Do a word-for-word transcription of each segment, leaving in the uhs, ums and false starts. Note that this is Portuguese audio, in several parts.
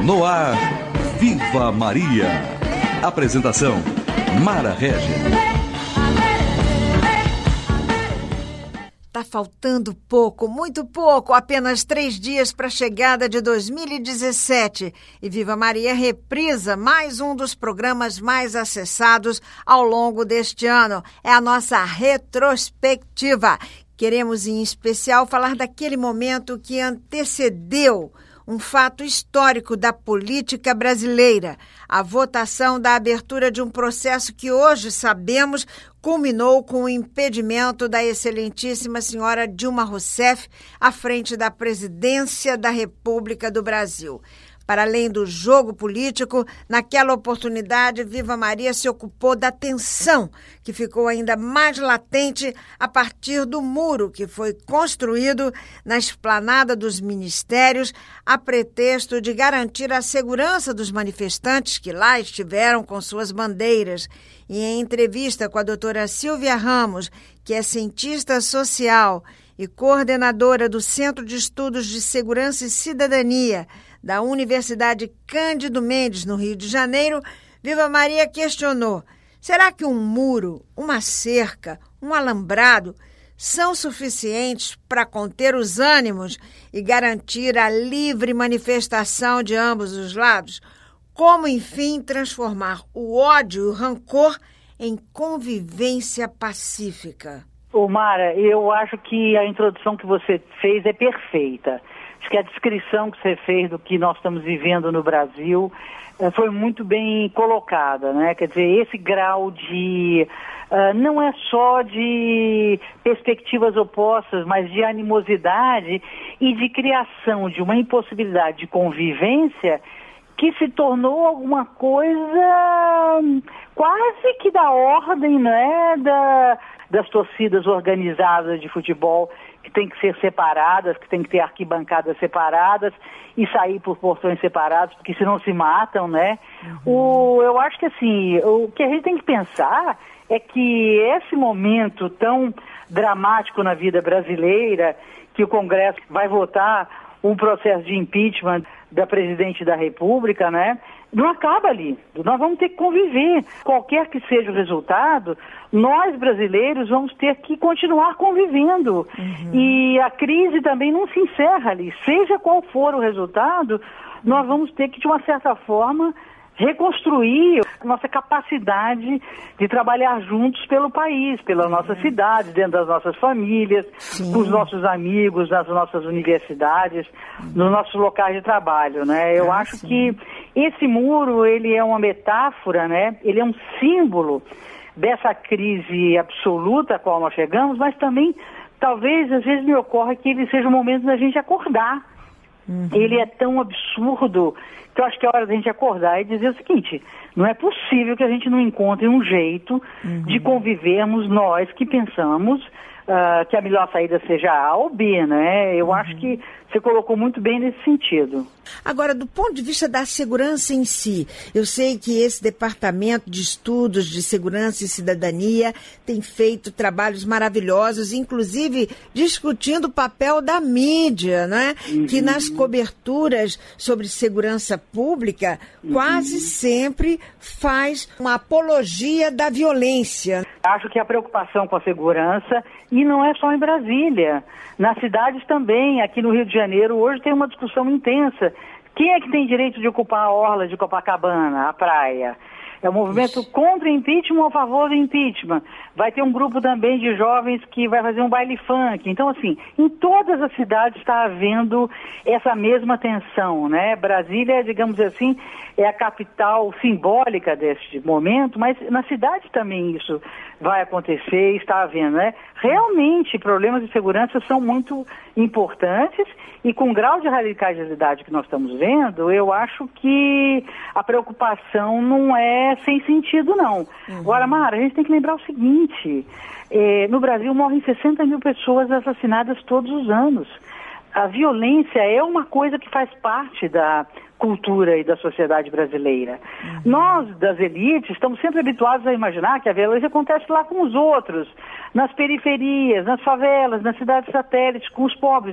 No ar, Viva Maria. Apresentação, Mara Régia. Tá faltando pouco, muito pouco, apenas três dias para a chegada de dois mil e dezessete. E Viva Maria reprisa mais um dos programas mais acessados ao longo deste ano. É a nossa retrospectiva. Queremos, em especial, falar daquele momento que antecedeu um fato histórico da política brasileira, a votação da abertura de um processo que hoje sabemos culminou com o impedimento da excelentíssima senhora Dilma Rousseff à frente da presidência da República do Brasil. Para além do jogo político, naquela oportunidade, Viva Maria se ocupou da tensão, que ficou ainda mais latente a partir do muro que foi construído na esplanada dos ministérios, a pretexto de garantir a segurança dos manifestantes que lá estiveram com suas bandeiras. E em entrevista com a doutora Silvia Ramos, que é cientista social e coordenadora do Centro de Estudos de Segurança e Cidadania da Universidade Cândido Mendes, no Rio de Janeiro, Viva Maria questionou: será que um muro, uma cerca, um alambrado são suficientes para conter os ânimos e garantir a livre manifestação de ambos os lados? Como, enfim, transformar o ódio e o rancor em convivência pacífica? Ô Mara, eu acho que a introdução que você fez é perfeita. Acho que a descrição que você fez do que nós estamos vivendo no Brasil uh, foi muito bem colocada, né? Quer dizer, esse grau de... Uh, não é só de perspectivas opostas, mas de animosidade e de criação de uma impossibilidade de convivência que se tornou alguma coisa quase que da ordem, né, da, das torcidas organizadas de futebol, que tem que ser separadas, que tem que ter arquibancadas separadas e sair por portões separados, porque senão se matam, né? Uhum. O, eu acho que assim, o que a gente tem que pensar é que esse momento tão dramático na vida brasileira, que o Congresso vai votar um processo de impeachment da presidente da República, né? Não acaba ali. Nós vamos ter que conviver. Qualquer que seja o resultado, nós brasileiros vamos ter que continuar convivendo. Uhum. E a crise também não se encerra ali. Seja qual for o resultado, nós vamos ter que, de uma certa forma, reconstruir nossa capacidade de trabalhar juntos pelo país, pela nossa cidade, dentro das nossas famílias, Sim. com os nossos amigos, nas nossas universidades, nos nossos locais de trabalho, né? Eu ah, acho sim. que esse muro, ele é uma metáfora, né? Ele é um símbolo dessa crise absoluta a qual nós chegamos, mas também, talvez, às vezes me ocorre que ele seja o momento da gente acordar. Uhum. Ele é tão absurdo que eu acho que é hora da gente acordar e dizer o seguinte: não é possível que a gente não encontre um jeito uhum. de convivermos nós que pensamos uh, que a melhor saída seja A ou B, né? Eu uhum. acho que você colocou muito bem nesse sentido. Agora, do ponto de vista da segurança em si, eu sei que esse Departamento de Estudos de Segurança e Cidadania tem feito trabalhos maravilhosos, inclusive discutindo o papel da mídia, né? Uhum. Que nas coberturas sobre segurança pública uhum. quase sempre faz uma apologia da violência. Acho que a preocupação com a segurança, e não é só em Brasília, nas cidades também, aqui no Rio de Janeiro, hoje tem uma discussão intensa. Quem é que tem direito de ocupar a orla de Copacabana, a praia? É o movimento Isso. contra o impeachment ou a favor do impeachment. Vai ter um grupo também de jovens que vai fazer um baile funk. Então, assim, em todas as cidades está havendo essa mesma tensão, né? Brasília, digamos assim, é a capital simbólica deste momento, mas na cidade também isso vai acontecer e está havendo, né? Realmente, problemas de segurança são muito importantes e com o grau de radicalidade que nós estamos vendo, eu acho que a preocupação não é sem sentido, não. Uhum. Agora, Mara, a gente tem que lembrar o seguinte, eh, no Brasil morrem sessenta mil pessoas assassinadas todos os anos. A violência é uma coisa que faz parte da cultura e da sociedade brasileira. Uhum. Nós, das elites, estamos sempre habituados a imaginar que a violência acontece lá com os outros, nas periferias, nas favelas, nas cidades satélites, com os pobres.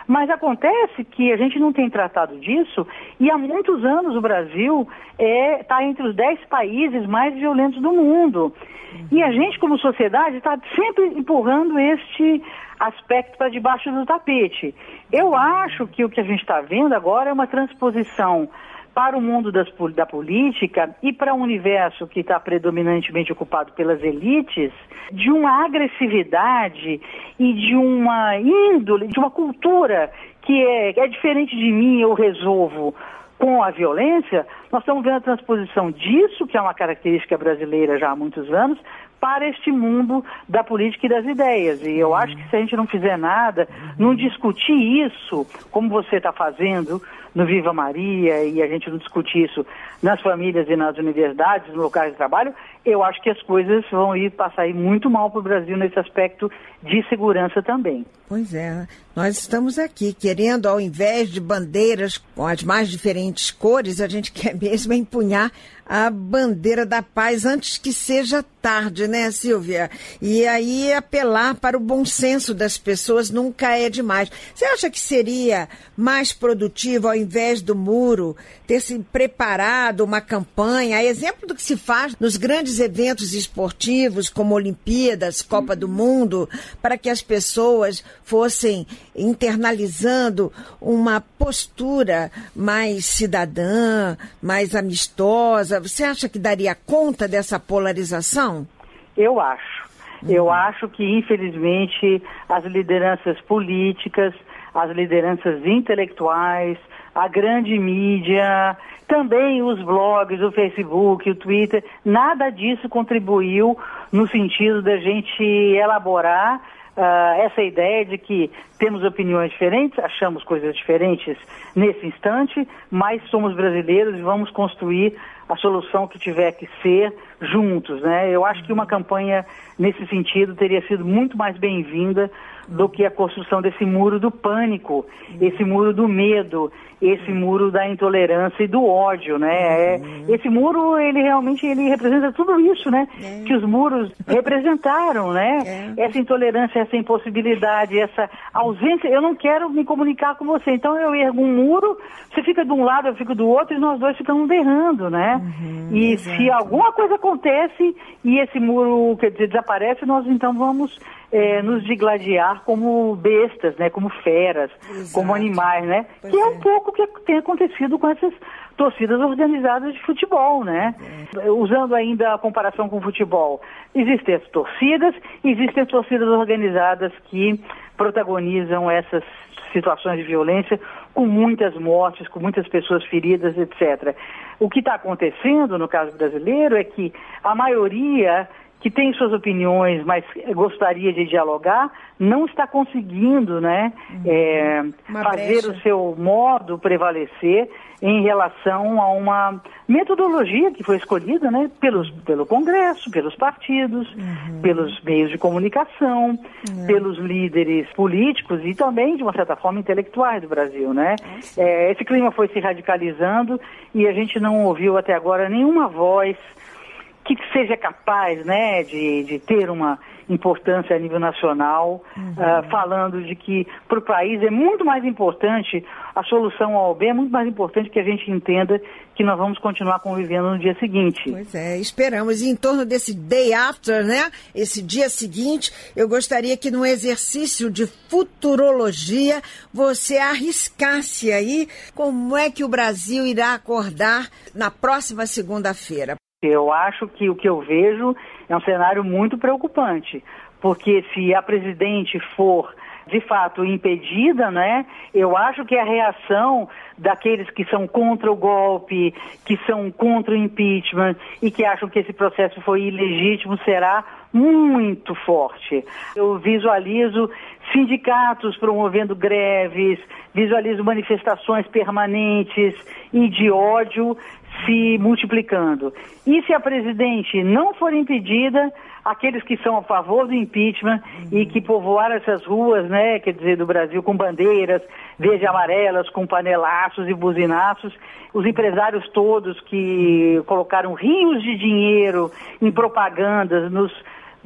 Mas acontece que a gente não tem tratado disso e há muitos anos o Brasil está é, entre os dez países mais violentos do mundo. E a gente, como sociedade, está sempre empurrando este aspecto para debaixo do tapete. Eu acho que o que a gente está vendo agora é uma transposição para o mundo das, da política e para um universo que está predominantemente ocupado pelas elites, de uma agressividade e de uma índole, de uma cultura que é, é diferente de mim, eu resolvo com a violência. Nós estamos vendo a transposição disso, que é uma característica brasileira já há muitos anos, para este mundo da política e das ideias. E eu acho que se a gente não fizer nada, não discutir isso, como você está fazendo no Viva Maria, e a gente não discutir isso nas famílias e nas universidades, nos locais de trabalho, eu acho que as coisas vão ir passar aí muito mal para o Brasil nesse aspecto de segurança também. Pois é, nós estamos aqui querendo, ao invés de bandeiras com as mais diferentes cores, a gente quer mesmo empunhar a bandeira da paz antes que seja tarde, né, Silvia? E aí apelar para o bom senso das pessoas nunca é demais. Você acha que seria mais produtivo, ao invés do muro, ter se preparado uma campanha, a exemplo do que se faz nos grandes eventos esportivos, como Olimpíadas, Copa do Mundo, para que as pessoas fossem internalizando uma postura mais cidadã, mais amistosa? Você acha que daria conta dessa polarização? Eu acho. Uhum. Eu acho que, infelizmente, as lideranças políticas, as lideranças intelectuais, a grande mídia, também os blogs, o Facebook, o Twitter, nada disso contribuiu no sentido da gente elaborar Uh, essa ideia de que temos opiniões diferentes, achamos coisas diferentes nesse instante, mas somos brasileiros e vamos construir a solução que tiver que ser juntos, né? Eu acho que uma campanha nesse sentido teria sido muito mais bem-vinda do que a construção desse muro do pânico, esse muro do medo, esse muro da intolerância e do ódio, né? É, esse muro, ele realmente ele representa tudo isso, né? É. Que os muros representaram, né? É. Essa intolerância, essa impossibilidade, essa ausência. Eu não quero me comunicar com você, então eu ergo um muro, você fica de um lado, eu fico do outro e nós dois ficamos berrando, né? Uhum, e exato. Se alguma coisa acontece e esse muro, quer dizer, desaparece, nós então vamos é, nos digladiar como bestas, né? Como feras, exato. Como animais, né? Pois que é, é um pouco o que tem acontecido com essas torcidas organizadas de futebol, né? É. Usando ainda a comparação com o futebol, existem as torcidas, existem as torcidas organizadas que protagonizam essas situações de violência com muitas mortes, com muitas pessoas feridas, etcétera. O que está acontecendo no caso brasileiro é que a maioria que tem suas opiniões, mas gostaria de dialogar, não está conseguindo, né, uhum. é, fazer brecha. O seu modo prevalecer em relação a uma metodologia que foi escolhida, né, pelos, pelo Congresso, pelos partidos, uhum. pelos meios de comunicação, uhum. pelos líderes políticos e também, de uma certa forma, intelectuais do Brasil, né? É, esse clima foi se radicalizando e a gente não ouviu até agora nenhuma voz que seja capaz, né, de, de ter uma importância a nível nacional, uhum. uh, falando de que para o país é muito mais importante, a solução ao bem é muito mais importante que a gente entenda que nós vamos continuar convivendo no dia seguinte. Pois é, esperamos. E em torno desse day after, né, esse dia seguinte, eu gostaria que num exercício de futurologia você arriscasse aí como é que o Brasil irá acordar na próxima segunda-feira. Eu acho que o que eu vejo é um cenário muito preocupante, porque se a presidente for, de fato, impedida, né, eu acho que a reação daqueles que são contra o golpe, que são contra o impeachment e que acham que esse processo foi ilegítimo será muito forte. Eu visualizo sindicatos promovendo greves, visualizo manifestações permanentes e de ódio se multiplicando. E se a presidente não for impedida, aqueles que são a favor do impeachment uhum. e que povoaram essas ruas, né, quer dizer, do Brasil com bandeiras verde e amarelas, com panelaços e buzinaços, os empresários todos que colocaram rios de dinheiro em propagandas nos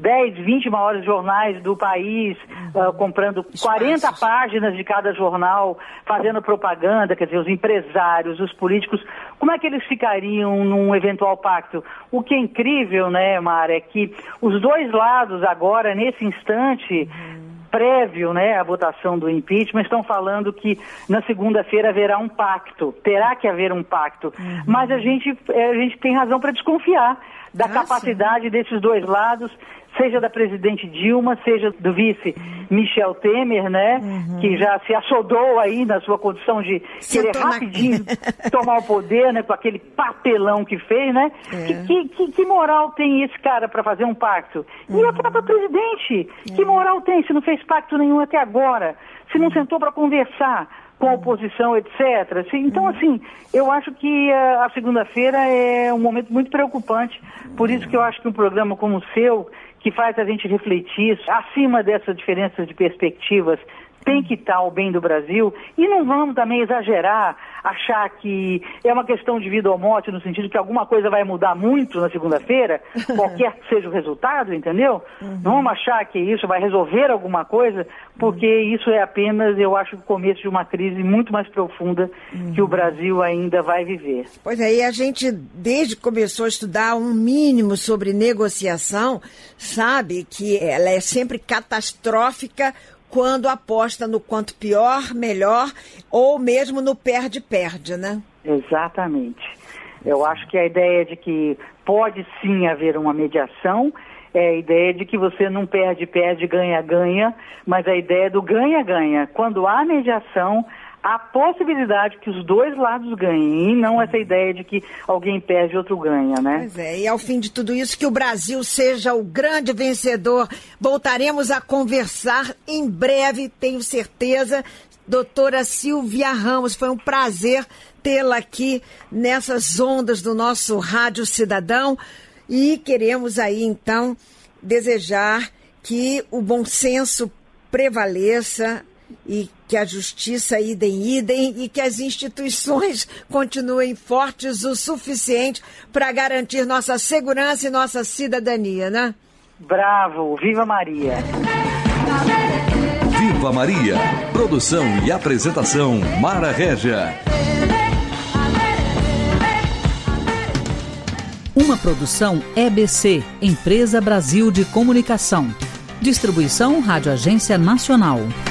dez, vinte maiores jornais do país, uhum. uh, comprando quarenta Espaços. Páginas de cada jornal, fazendo propaganda, quer dizer, os empresários, os políticos, como é que eles ficariam num eventual pacto? O que é incrível, né, Mara, é que os dois lados agora, nesse instante, uhum. prévio, né, à votação do impeachment, estão falando que na segunda-feira haverá um pacto, terá que haver um pacto, uhum. mas a gente, a gente tem razão para desconfiar da ah, capacidade sim. desses dois lados, seja da presidente Dilma, seja do vice Michel Temer, né, uhum. que já se assodou aí na sua condição de Sentou querer rapidinho na... tomar o poder, né, com aquele papelão que fez, né, é. que, que, que moral tem esse cara para fazer um pacto? Uhum. E a própria presidente, uhum. que moral tem se não fez pacto nenhum até agora, se não uhum. sentou para conversar com a oposição, etcétera. Então, assim, eu acho que a, a segunda-feira é um momento muito preocupante, por isso que eu acho que um programa como o seu, que faz a gente refletir acima dessas diferenças de perspectivas, tem que estar o bem do Brasil, e não vamos também exagerar, achar que é uma questão de vida ou morte, no sentido que alguma coisa vai mudar muito na segunda-feira, qualquer que seja o resultado, entendeu? Uhum. Não vamos achar que isso vai resolver alguma coisa, porque uhum. isso é apenas, eu acho, o começo de uma crise muito mais profunda uhum. que o Brasil ainda vai viver. Pois é, e a gente, desde que começou a estudar um mínimo sobre negociação, sabe que ela é sempre catastrófica quando aposta no quanto pior, melhor, ou mesmo no perde-perde, né? Exatamente. Eu acho que a ideia de que pode sim haver uma mediação é a ideia de que você não perde-perde, ganha-ganha, mas a ideia do ganha-ganha. Quando há mediação, há possibilidade que os dois lados ganhem, e não essa ideia de que alguém perde e outro ganha, né? Pois é, e ao fim de tudo isso, que o Brasil seja o grande vencedor. Voltaremos a conversar em breve, tenho certeza. Doutora Silvia Ramos, foi um prazer tê-la aqui nessas ondas do nosso Rádio Cidadão, e queremos aí, então, desejar que o bom senso prevaleça e que a justiça idem idem e que as instituições continuem fortes o suficiente para garantir nossa segurança e nossa cidadania, né? Bravo! Viva Maria! Viva Maria! Produção e apresentação Mara Régia. Uma produção E B C, Empresa Brasil de Comunicação. Distribuição Rádio Agência Nacional.